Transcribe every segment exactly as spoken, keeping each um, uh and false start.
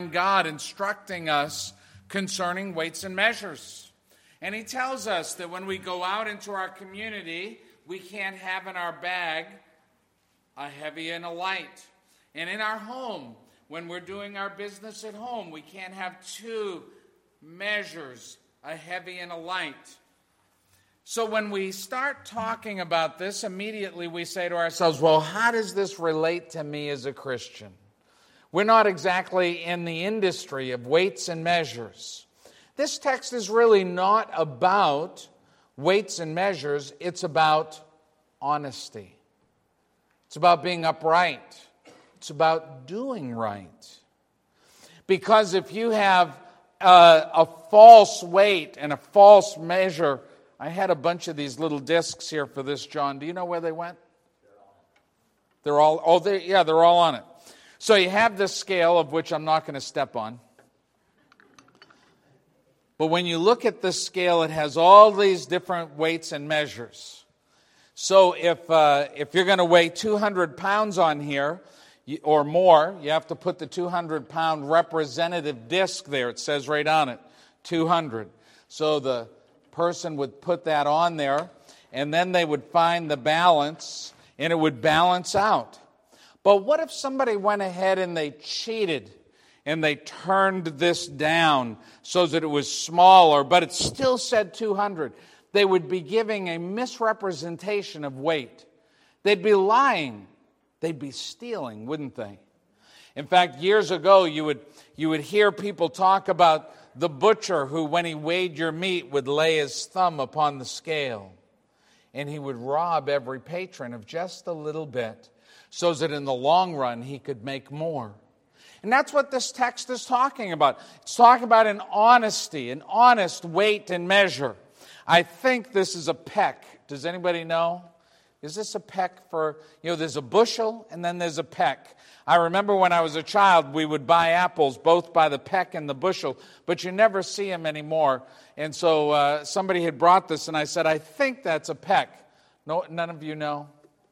God instructing us concerning weights and measures. And he tells us that when we go out into our community, we can't have in our bag a heavy and a light. And in our home, when we're doing our business at home, we can't have two measures, a heavy and a light. So when we start talking about this, immediately we say to ourselves, well, how does this relate to me as a Christian? We're not exactly in the industry of weights and measures. This text is really not about weights and measures. It's about honesty. It's about being upright. It's about doing right. Because if you have a, a false weight and a false measure, I had a bunch of these little discs here for this, John. Do you know where they went? They're all, oh, they, yeah, they're all on it. So you have this scale, of which I'm not going to step on. But when you look at this scale, it has all these different weights and measures. So if uh, if you're going to weigh two hundred pounds on here or more, you have to put the two hundred pound representative disc there. It says right on it, two hundred. So the person would put that on there, and then they would find the balance, and it would balance out. But what if somebody went ahead and they cheated and they turned this down so that it was smaller, but it still said two hundred? They would be giving a misrepresentation of weight. They'd be lying. They'd be stealing, wouldn't they? In fact, years ago, you would you would hear people talk about the butcher who, when he weighed your meat, would lay his thumb upon the scale. And he would rob every patron of just a little bit, so that in the long run he could make more. And that's what this text is talking about. It's talking about an honesty, an honest weight and measure. I think this is a peck. Does anybody know? Is this a peck for, you know, there's a bushel and then there's a peck. I remember when I was a child, we would buy apples both by the peck and the bushel, but you never see them anymore. And so uh, somebody had brought this, and I said, I think that's a peck. No, none of you know?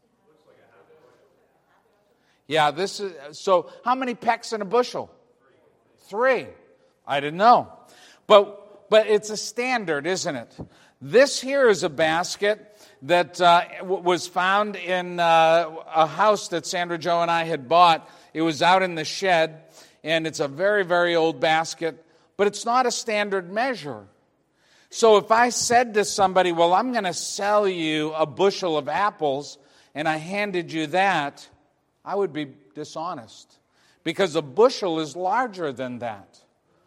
Yeah, this is, so how many pecks in a bushel? Three. Three. I didn't know. But but it's a standard, isn't it? This here is a basket that uh, w- was found in uh, a house that Sandra Jo and I had bought. It was out in the shed, and it's a very, very old basket, but it's not a standard measure. So if I said to somebody, well, I'm going to sell you a bushel of apples, and I handed you that, I would be dishonest, because a bushel is larger than that.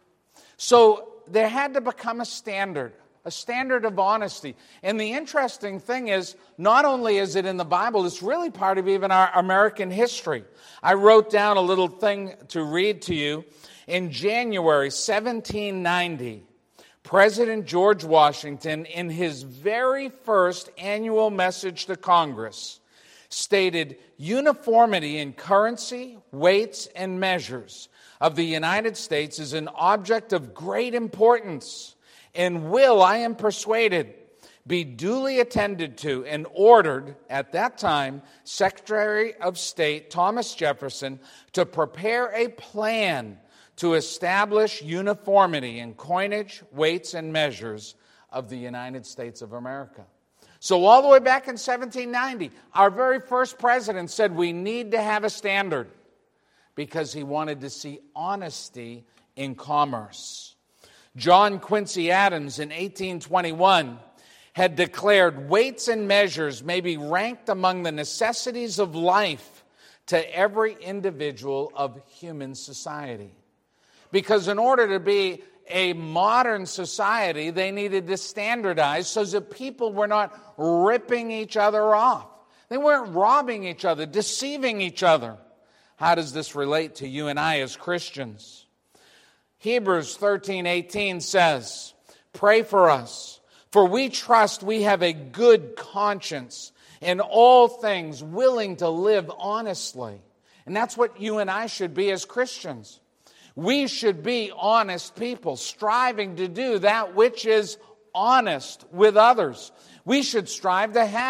So there had to become a standard, a standard of honesty. And the interesting thing is, not only is it in the Bible, it's really part of even our American history. I wrote down a little thing to read to you. In January seventeen ninety, President George Washington, in his very first annual message to Congress, stated, uniformity in currency, weights, and measures of the United States is an object of great importance, and will, I am persuaded, be duly attended to and ordered at that time Secretary of State Thomas Jefferson to prepare a plan to establish uniformity in coinage, weights, and measures of the United States of America. So all the way back in seventeen ninety, our very first president said we need to have a standard because he wanted to see honesty in commerce. John Quincy Adams in eighteen twenty-one had declared weights and measures may be ranked among the necessities of life to every individual of human society. Because in order to be a modern society, they needed to standardize so that people were not ripping each other off. They weren't robbing each other, deceiving each other. How does this relate to you and I as Christians? Hebrews thirteen eighteen says, pray for us, for we trust we have a good conscience in all things, willing to live honestly. And that's what you and I should be as Christians. We should be honest people, striving to do that which is honest with others. We should strive to have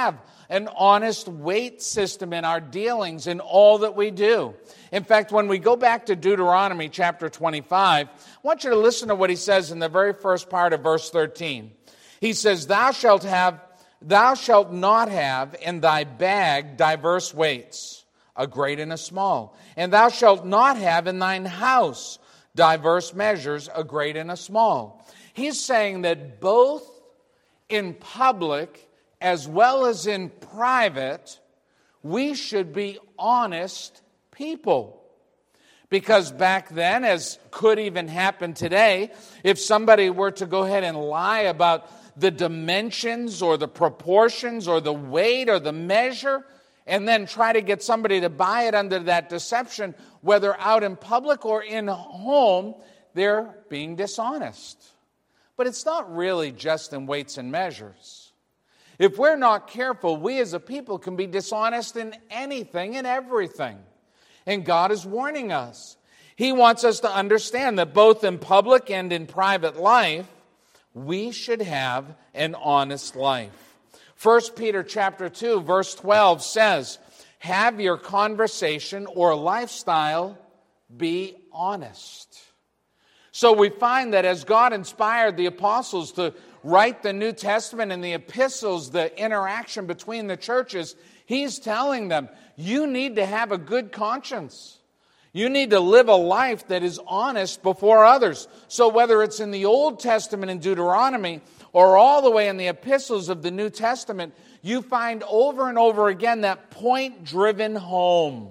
an honest weight system in our dealings in all that we do. In fact, when we go back to Deuteronomy chapter twenty-five, I want you to listen to what he says in the very first part of verse thirteen. He says, Thou shalt have, thou shalt not have in thy bag diverse weights, a great and a small. And thou shalt not have in thine house diverse measures, a great and a small. He's saying that both in public as well as in private, we should be honest people. Because back then, as could even happen today, if somebody were to go ahead and lie about the dimensions or the proportions or the weight or the measure, and then try to get somebody to buy it under that deception, whether out in public or in home, they're being dishonest. But it's not really just in weights and measures. If we're not careful, we as a people can be dishonest in anything and everything. And God is warning us. He wants us to understand that both in public and in private life, we should have an honest life. First Peter chapter two, verse twelve says, have your conversation or lifestyle be honest. So we find that as God inspired the apostles to write the New Testament and the epistles, the interaction between the churches, He's telling them, you need to have a good conscience. You need to live a life that is honest before others. So whether it's in the Old Testament in Deuteronomy or all the way in the epistles of the New Testament, you find over and over again that point-driven home.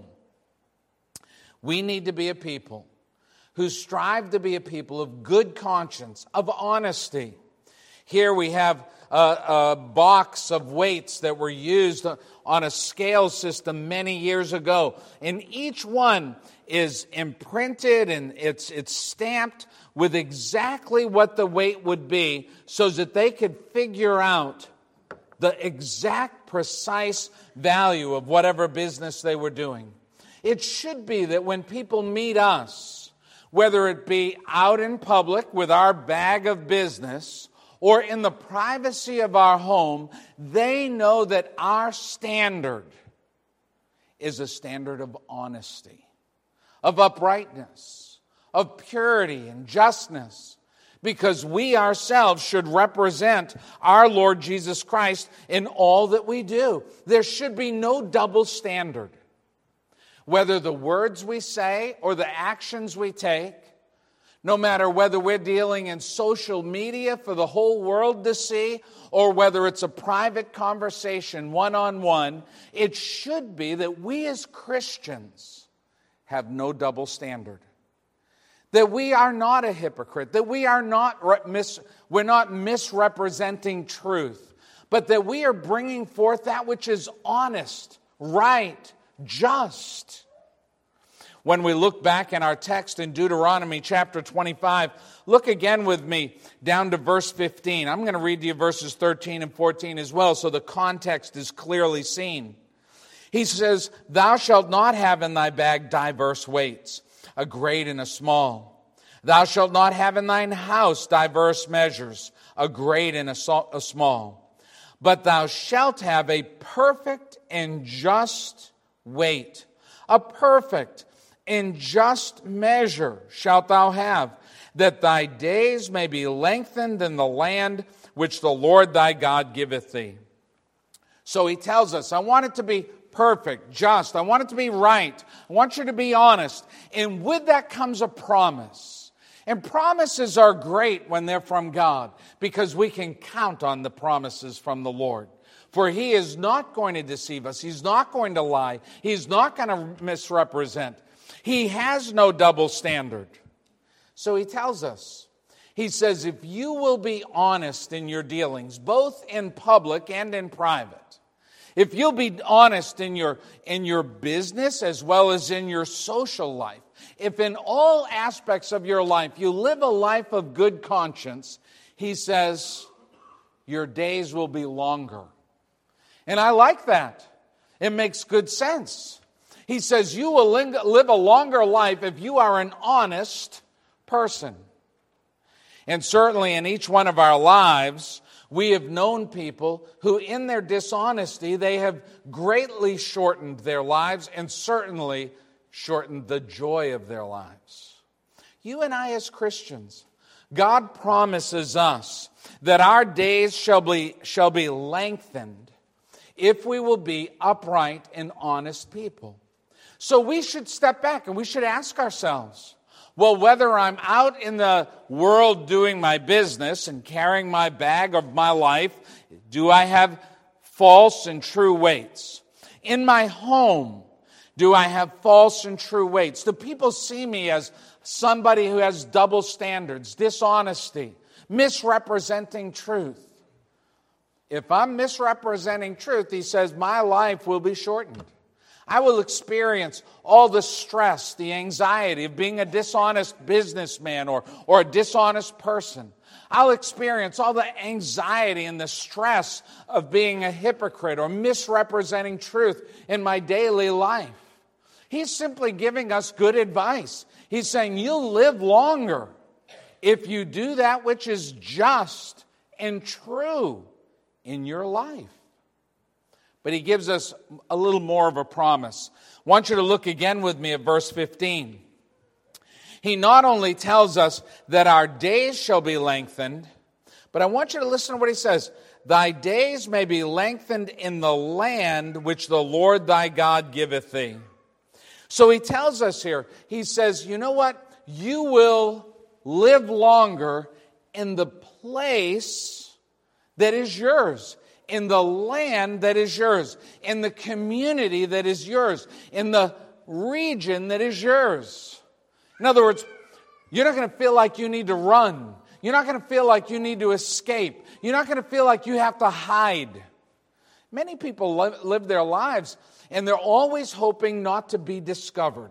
We need to be a people who strive to be a people of good conscience, of honesty. Here we have a, a box of weights that were used on a scale system many years ago. And each one is imprinted and it's, it's stamped with exactly what the weight would be so that they could figure out the exact precise value of whatever business they were doing. It should be that when people meet us, whether it be out in public with our bag of business or in the privacy of our home, they know that our standard is a standard of honesty, of uprightness, of purity and justness, because we ourselves should represent our Lord Jesus Christ in all that we do. There should be no double standard. Whether the words we say or the actions we take, no matter whether we're dealing in social media for the whole world to see, or whether it's a private conversation one-on-one, it should be that we as Christians have no double standard. That we are not a hypocrite, that we are not mis- we're not misrepresenting truth, but that we are bringing forth that which is honest, right, just. When we look back in our text in Deuteronomy chapter twenty-five, look again with me down to verse fifteen. I'm going to read to you verses thirteen and fourteen as well, so the context is clearly seen. He says, Thou shalt not have in thy bag diverse weights, a great and a small. Thou shalt not have in thine house diverse measures, a great and a, so- a small. But thou shalt have a perfect and just weight, a perfect and just measure shalt thou have, that thy days may be lengthened in the land which the Lord thy God giveth thee. So he tells us, I want it to be perfect, just. I want it to be right. I want you to be honest. And with that comes a promise. And promises are great when they're from God, because we can count on the promises from the Lord. For He is not going to deceive us. He's not going to lie. He's not going to misrepresent. He has no double standard. So He tells us, He says, if you will be honest in your dealings, both in public and in private, if you'll be honest in your, in your business as well as in your social life, if in all aspects of your life you live a life of good conscience, He says, your days will be longer. And I like that. It makes good sense. He says you will live a longer life if you are an honest person. And certainly in each one of our lives, We have known people who, in their dishonesty, they have greatly shortened their lives and certainly shortened the joy of their lives. You and I as Christians, God promises us that our days shall be, shall be lengthened if we will be upright and honest people. So we should step back and we should ask ourselves, well, whether I'm out in the world doing my business and carrying my bag of my life, do I have false and true weights? In my home, do I have false and true weights? Do people see me as somebody who has double standards, dishonesty, misrepresenting truth? If I'm misrepresenting truth, he says, my life will be shortened. I will experience all the stress, the anxiety of being a dishonest businessman or, or a dishonest person. I'll experience all the anxiety and the stress of being a hypocrite or misrepresenting truth in my daily life. He's simply giving us good advice. He's saying you'll live longer if you do that which is just and true in your life. But he gives us a little more of a promise. I want you to look again with me at verse fifteen. He not only tells us that our days shall be lengthened, but I want you to listen to what he says. Thy days may be lengthened in the land which the Lord thy God giveth thee. So he tells us here, he says, you know what? You will live longer in the place that is yours, in the land that is yours, in the community that is yours, in the region that is yours. In other words, you're not going to feel like you need to run. You're not going to feel like you need to escape. You're not going to feel like you have to hide. Many people live, live their lives, and they're always hoping not to be discovered.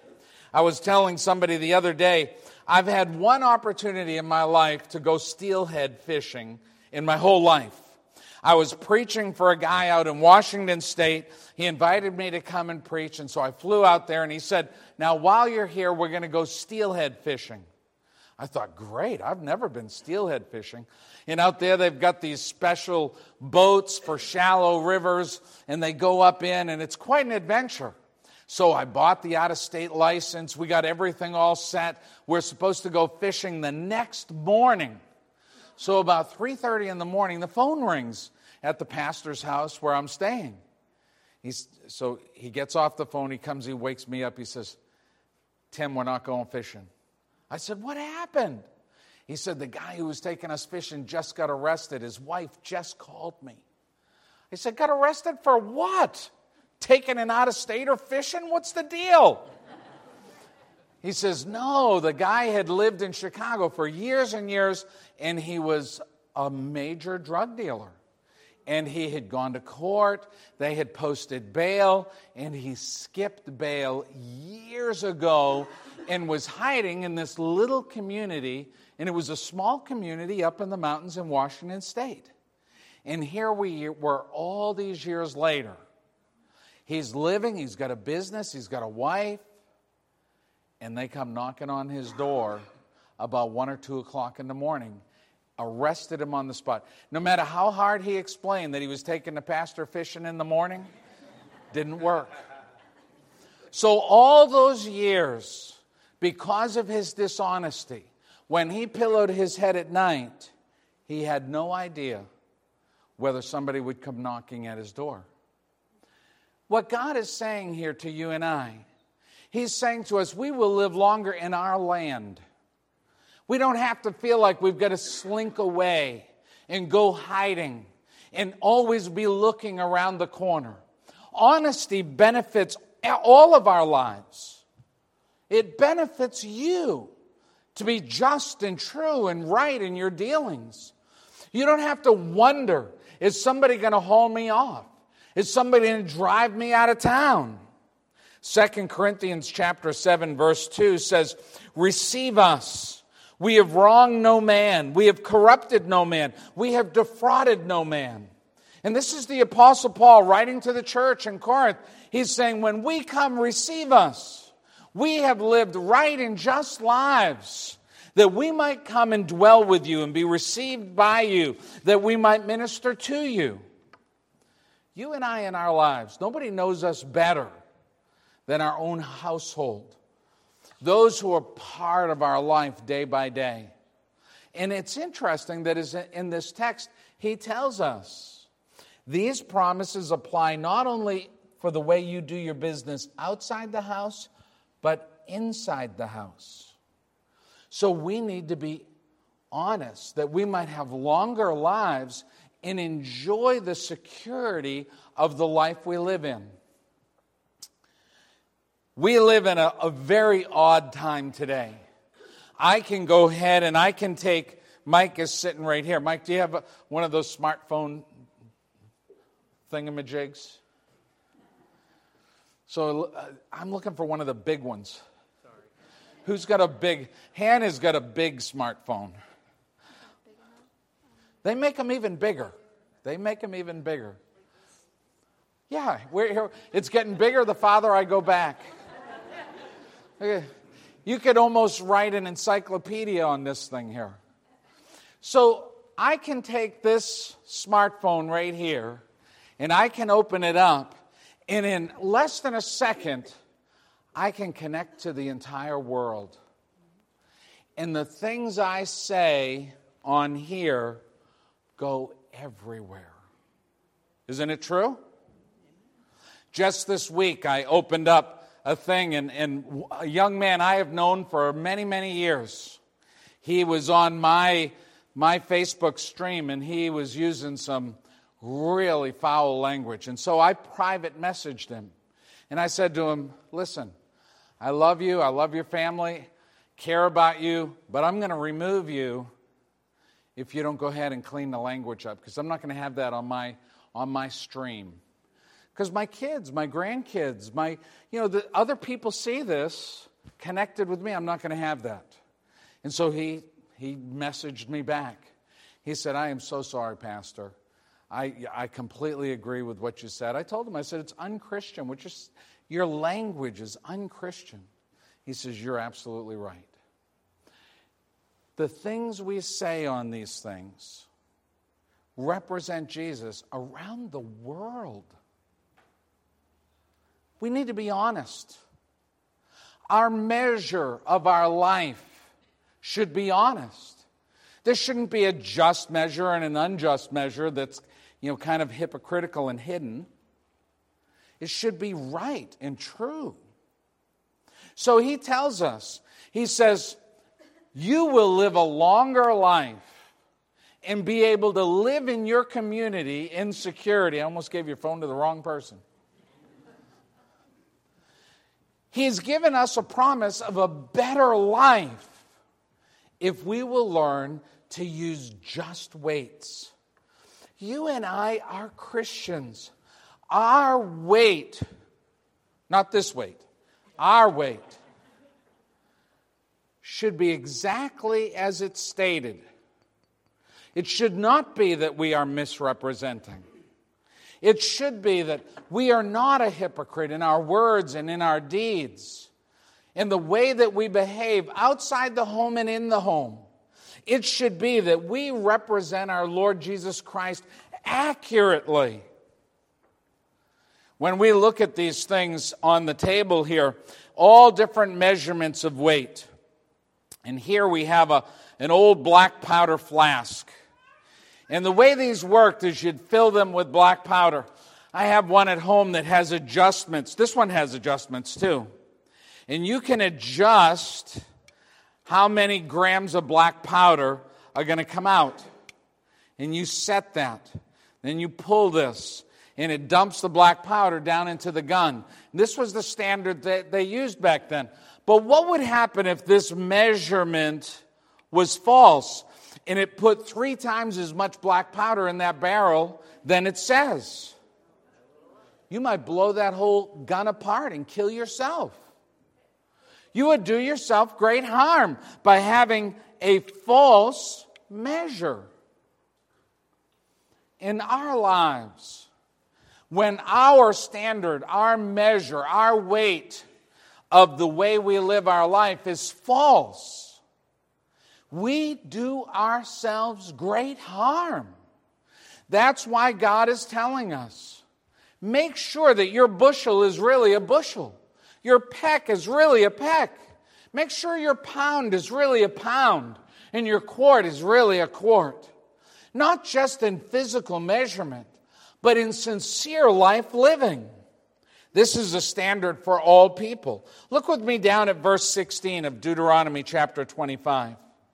I was telling somebody the other day, I've had one opportunity in my life to go steelhead fishing in my whole life. I was preaching for a guy out in Washington State. He invited me to come and preach, and so I flew out there, and he said, now while you're here, we're going to go steelhead fishing. I thought, great, I've never been steelhead fishing. And out there, they've got these special boats for shallow rivers, and they go up in, and it's quite an adventure. So I bought the out-of-state license. We got everything all set. We're supposed to go fishing the next morning. So about three thirty in the morning, the phone rings at the pastor's house where I'm staying. He's, so he gets off the phone, he comes, he wakes me up, he says, Tim, we're not going fishing. I said, what happened? He said, the guy who was taking us fishing just got arrested. His wife just called me. I said, got arrested for what? Taking an out-of-stater fishing? What's the deal? He says, no, the guy had lived in Chicago for years and years, and he was a major drug dealer. And he had gone to court, they had posted bail, and he skipped bail years ago and was hiding in this little community, and it was a small community up in the mountains in Washington State. And here we were all these years later. He's living, he's got a business, he's got a wife, and they come knocking on his door about one or two o'clock in the morning, arrested him on the spot. No matter how hard he explained that he was taking the pastor fishing in the morning, didn't work. So all those years, because of his dishonesty, when he pillowed his head at night, he had no idea whether somebody would come knocking at his door. What God is saying here to you and I, He's saying to us, we will live longer in our land. We don't have to feel like we've got to slink away and go hiding and always be looking around the corner. Honesty benefits all of our lives. It benefits you to be just and true and right in your dealings. You don't have to wonder, is somebody going to haul me off? Is somebody going to drive me out of town? Second Corinthians chapter seven, verse two says, receive us. We have wronged no man. We have corrupted no man. We have defrauded no man. And this is the Apostle Paul writing to the church in Corinth. He's saying, when we come, receive us. We have lived right and just lives. that we might come and dwell with you and be received by you, that we might minister to you. You and I in our lives, nobody knows us better than our own household, those who are part of our life day by day. And it's interesting that in this text, he tells us these promises apply not only for the way you do your business outside the house, but inside the house. So we need to be honest that we might have longer lives and enjoy the security of the life we live in. We live in a, a very odd time today. I can go ahead and I can take, Mike is sitting right here. Mike, do you have a, one of those smartphone thingamajigs? So uh, I'm looking for one of the big ones. Sorry. Who's got a big, Hannah's got a big smartphone. They make them even bigger. They make them even bigger. Yeah, we're here. It's getting bigger the farther I go back. Okay. You could almost write an encyclopedia on this thing here. So I can take this smartphone right here, and I can open it up, and in less than a second, I can connect to the entire world. And the things I say on here go everywhere. Isn't it true? Just this week, I opened up a thing, and, and a young man I have known for many, many years. He was on my, my Facebook stream, and he was using some really foul language. And so I private messaged him. And I said to him, listen, I love you, I love your family, care about you, but I'm going to remove you if you don't go ahead and clean the language up, because I'm not going to have that on my on my stream. Because my kids, my grandkids, my, you know, the other people see this connected with me. I'm not going to have that. And so he he messaged me back. He said, I am so sorry, Pastor. I I completely agree with what you said. I told him, I said, it's unchristian. Which is, your language is unchristian. He says, you're absolutely right. The things we say on these things represent Jesus around the world. We need to be honest. Our measure of our life should be honest. There shouldn't be a just measure and an unjust measure that's, you know, kind of hypocritical and hidden. It should be right and true. So he tells us, he says, you will live a longer life and be able to live in your community in security. I almost gave your phone to the wrong person. He's given us a promise of a better life if we will learn to use just weights. You and I are Christians. Our weight, not this weight, our weight should be exactly as it's stated. It should not be that we are misrepresenting. It should be that we are not a hypocrite in our words and in our deeds, in the way that we behave outside the home and in the home. It should be that we represent our Lord Jesus Christ accurately. When we look at these things on the table here, all different measurements of weight. And here we have a, an old black powder flask. And the way these worked is you'd fill them with black powder. I have one at home that has adjustments. This one has adjustments too. And you can adjust how many grams of black powder are going to come out. And you set that. Then you pull this, and it dumps the black powder down into the gun. This was the standard that they used back then. But what would happen if this measurement was false and it put three times as much black powder in that barrel than it says? You might blow that whole gun apart and kill yourself. You would do yourself great harm by having a false measure. In our lives, when our standard, our measure, our weight of the way we live our life is false, we do ourselves great harm. That's why God is telling us, make sure that your bushel is really a bushel. Your peck is really a peck. Make sure your pound is really a pound and your quart is really a quart. Not just in physical measurement, but in sincere life living. This is a standard for all people. Look with me down at verse sixteen of Deuteronomy chapter twenty-five.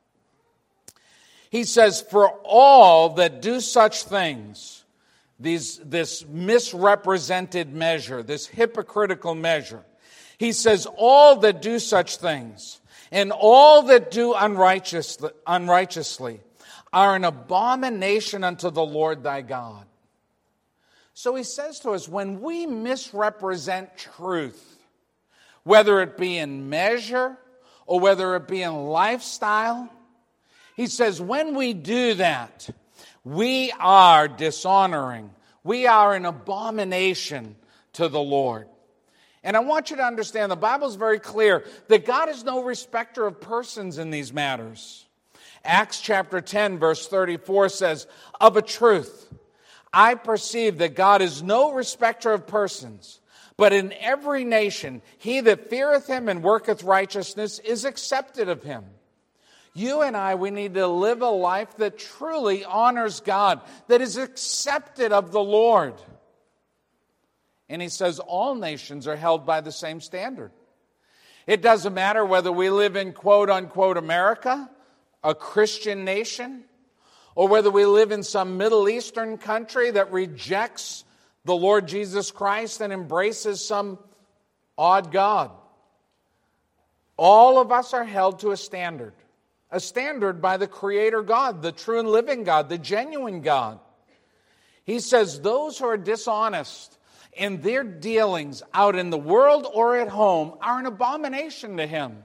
He says, for all that do such things, these, this misrepresented measure, this hypocritical measure, he says, all that do such things, and all that do unrighteously, unrighteously are an abomination unto the Lord thy God. So he says to us, when we misrepresent truth, whether it be in measure or whether it be in lifestyle, he says, when we do that, we are dishonoring. We are an abomination to the Lord. And I want you to understand, the Bible is very clear that God is no respecter of persons in these matters. Acts chapter ten, verse thirty-four says, of a truth, I perceive that God is no respecter of persons, but in every nation he that feareth him and worketh righteousness is accepted of him. You and I, we need to live a life that truly honors God, that is accepted of the Lord. And he says all nations are held by the same standard. It doesn't matter whether we live in quote-unquote America, a Christian nation, or whether we live in some Middle Eastern country that rejects the Lord Jesus Christ and embraces some odd God. All of us are held to a standard. A standard by the Creator God, the true and living God, the genuine God. He says those who are dishonest in their dealings out in the world or at home are an abomination to Him.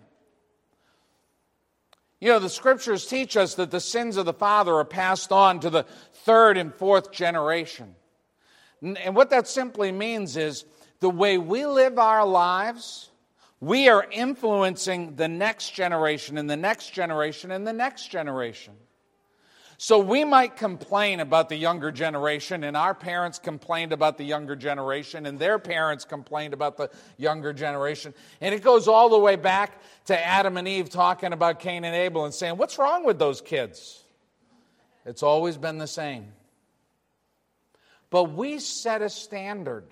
You know, the Scriptures teach us that the sins of the father are passed on to the third and fourth generation. And what that simply means is the way we live our lives, we are influencing the next generation and the next generation and the next generation. So we might complain about the younger generation, and our parents complained about the younger generation, and their parents complained about the younger generation. And it goes all the way back to Adam and Eve talking about Cain and Abel and saying, what's wrong with those kids? It's always been the same. But we set a standard.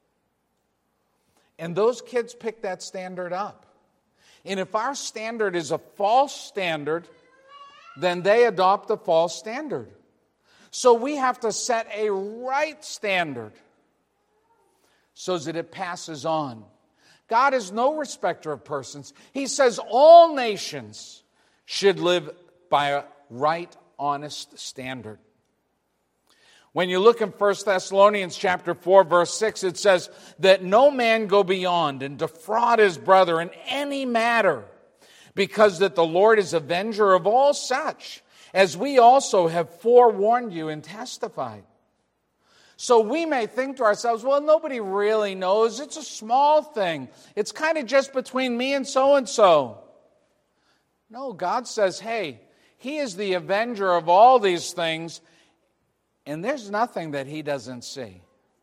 And those kids pick that standard up. And if our standard is a false standard, then they adopt a false standard. So we have to set a right standard so that it passes on. God is no respecter of persons. He says all nations should live by a right, honest standard. When you look in First Thessalonians chapter four, verse six, it says that no man go beyond and defraud his brother in any matter, because that the Lord is avenger of all such, as we also have forewarned you and testified. So we may think to ourselves, well, nobody really knows. It's a small thing. It's kind of just between me and so-and-so. No, God says, hey, He is the avenger of all these things, and there's nothing that He doesn't see.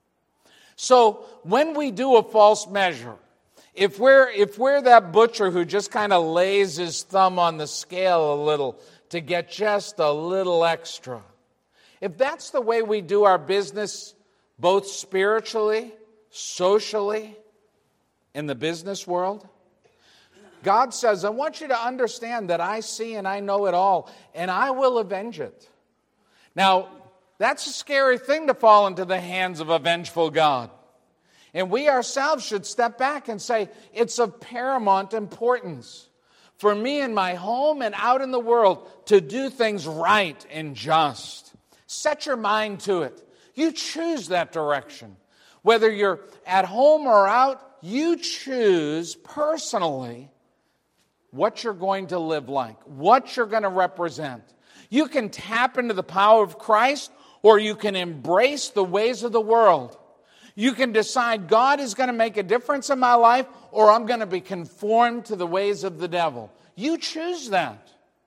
So when we do a false measure, if we're, if we're that butcher who just kind of lays his thumb on the scale a little to get just a little extra, if that's the way we do our business, both spiritually, socially, in the business world, God says, I want you to understand that I see and I know it all, and I will avenge it. Now, that's a scary thing to fall into the hands of a vengeful God. And we ourselves should step back and say, it's of paramount importance for me in my home and out in the world to do things right and just. Set your mind to it. You choose that direction. Whether you're at home or out, you choose personally what you're going to live like, what you're going to represent. You can tap into the power of Christ, or you can embrace the ways of the world. You can decide God is going to make a difference in my life, or I'm going to be conformed to the ways of the devil. You choose that.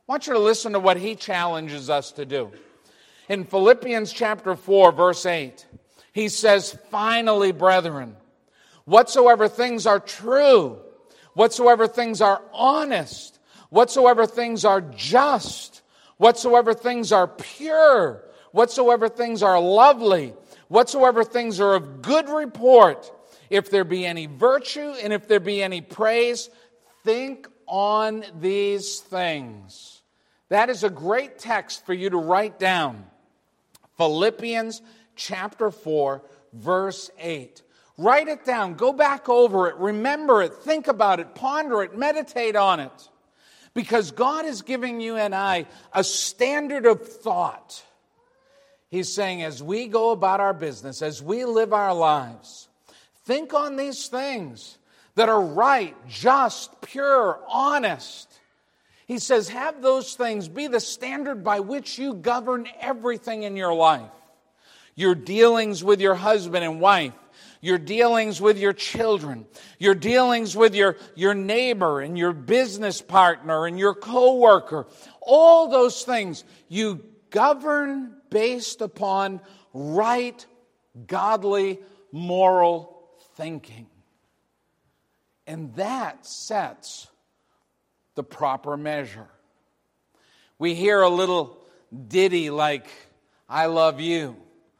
I want you to listen to what he challenges us to do. In Philippians chapter four, verse eight, he says, "Finally, brethren, whatsoever things are true, whatsoever things are honest, whatsoever things are just, whatsoever things are pure, whatsoever things are lovely, whatsoever things are of good report, if there be any virtue and if there be any praise, think on these things." That is a great text for you to write down. Philippians chapter four, verse eight. Write it down. Go back over it. Remember it. Think about it. Ponder it. Meditate on it. Because God is giving you and I a standard of thought. He's saying, as we go about our business, as we live our lives, think on these things that are right, just, pure, honest. He says, have those things be the standard by which you govern everything in your life. Your dealings with your husband and wife, your dealings with your children, your dealings with your, your neighbor and your business partner and your co-worker. All those things you govern based upon right, godly, moral thinking. And that sets the proper measure. We hear a little ditty like, "I love you,"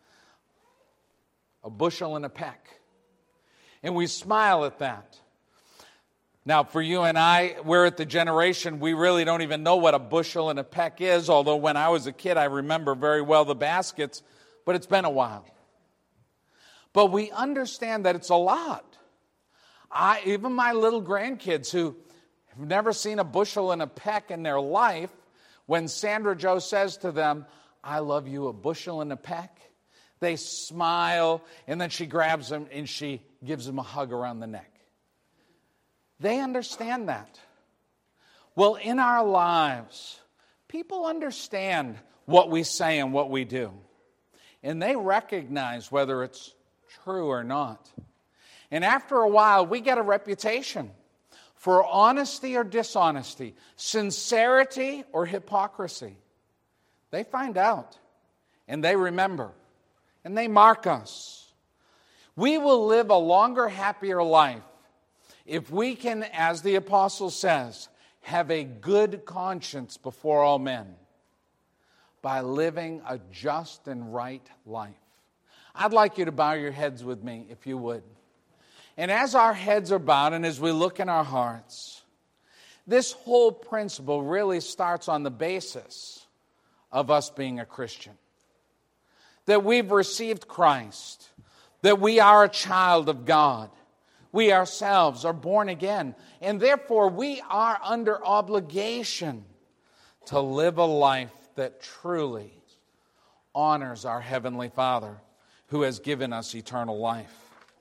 a bushel and a peck. And we smile at that. Now, for you and I, we're at the generation, we really don't even know what a bushel and a peck is, although when I was a kid, I remember very well the baskets, but it's been a while. But we understand that it's a lot. I, even my little grandkids who have never seen a bushel and a peck in their life, when Sandra Jo says to them, "I love you, a bushel and a peck," they smile, and then she grabs them and she gives them a hug around the neck. They understand that. Well, in our lives, people understand what we say and what we do. And they recognize whether it's true or not. And after a while, we get a reputation for honesty or dishonesty, sincerity or hypocrisy. They find out, and they remember, and they mark us. We will live a longer, happier life if we can, as the apostle says, have a good conscience before all men by living a just and right life. I'd like you to bow your heads with me, if you would. And as our heads are bowed and as we look in our hearts, this whole principle really starts on the basis of us being a Christian. That we've received Christ, that we are a child of God. We ourselves are born again, and therefore we are under obligation to live a life that truly honors our Heavenly Father who has given us eternal life.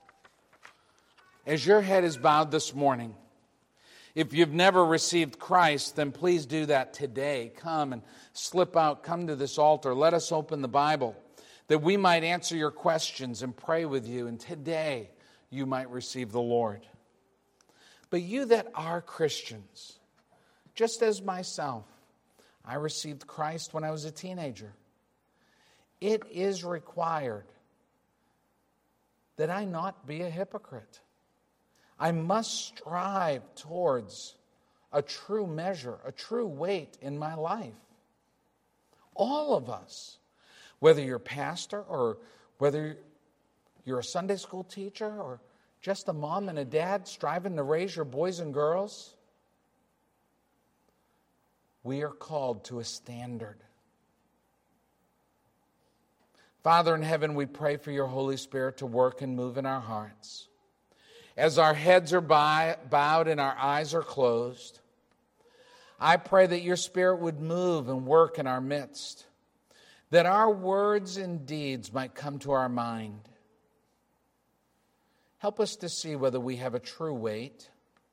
As your head is bowed this morning, if you've never received Christ, then please do that today. Come and slip out, come to this altar. Let us open the Bible that we might answer your questions and pray with you, and today you might receive the Lord. But you that are Christians, just as myself, I received Christ when I was a teenager. It is required that I not be a hypocrite. I must strive towards a true measure, a true weight in my life. All of us, whether you're a pastor or whether you're a Sunday school teacher or just a mom and a dad striving to raise your boys and girls, we are called to a standard. Father in heaven, we pray for your Holy Spirit to work and move in our hearts. As our heads are bowed and our eyes are closed, I pray that your Spirit would move and work in our midst, that our words and deeds might come to our mind. Help us to see whether we have a true weight,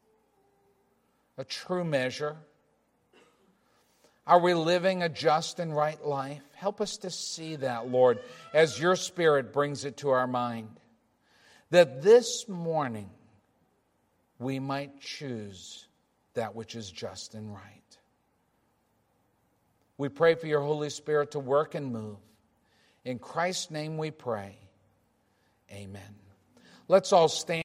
a true measure. Are we living a just and right life? Help us to see that, Lord, as your Spirit brings it to our mind, that this morning we might choose that which is just and right. We pray for your Holy Spirit to work and move. In Christ's name we pray. Amen. Let's all stand.